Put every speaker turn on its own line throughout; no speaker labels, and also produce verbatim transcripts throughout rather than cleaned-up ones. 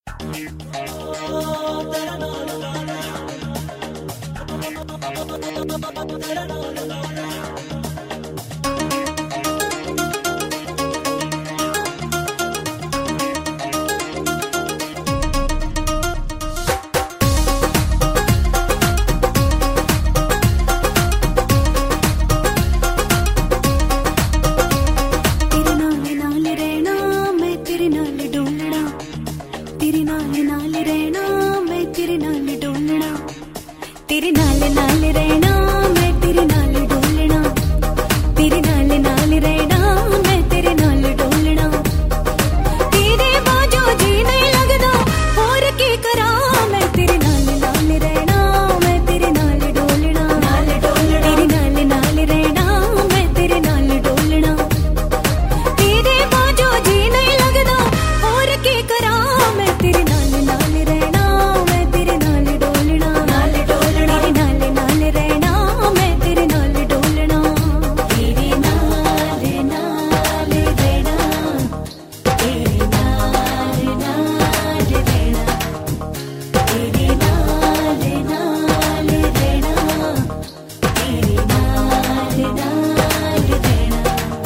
तेरे नाल नाल रहना मैं तेरे नाल डोलना, तेरे नाल नाल रहना मैं तेरे नाल डोलना, तेरे नाल नाल रहना मैं तेरे नाल डोलना। तेरे बाजो जी नहीं लगदा होर की करा, मैं तेरे नाल नाल रहना मैं तेरे नाल डोलना, तेरे नाल नाल रहना मैं तेरे नाल डोलना। तेरे बाजो जी नहीं लगदा होर की करा, मैं तेरे नाल नाल रहना मैं तेरे नाल डोलना, तेरे नाल नाल रहना मैं तेरे नाल डोलना। तेरे नाल नाल रहना, तेरे नाल नाल रहना, तेरे नाल नाल रहना, तेरे नाल नाल रहना।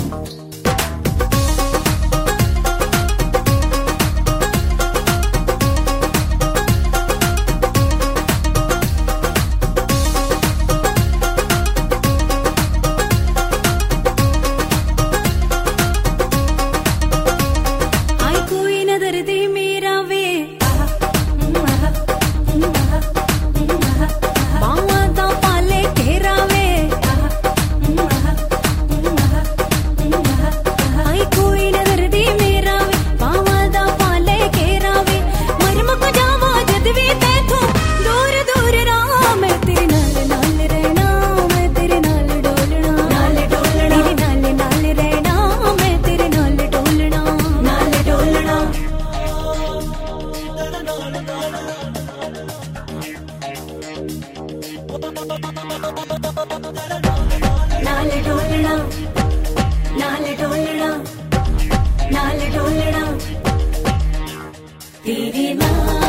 आई कोई नजर दे मेरा वे, बावा दा पाले घेरा वे। आई कोई नजर दे मेरा वे, बावा दा पाले घेरा वे। मरम को जावा जद वी तैथों दूर दूर रहा, मैं तेरे नाल नाल रहना मैं तेरे नाल डोलना, तेरे नाल नाल रहना मैं तेरे नाल डोलना, नाल डोलना। नाल डोलना, नाल डोलना, नाल डोलना, तेरे नाल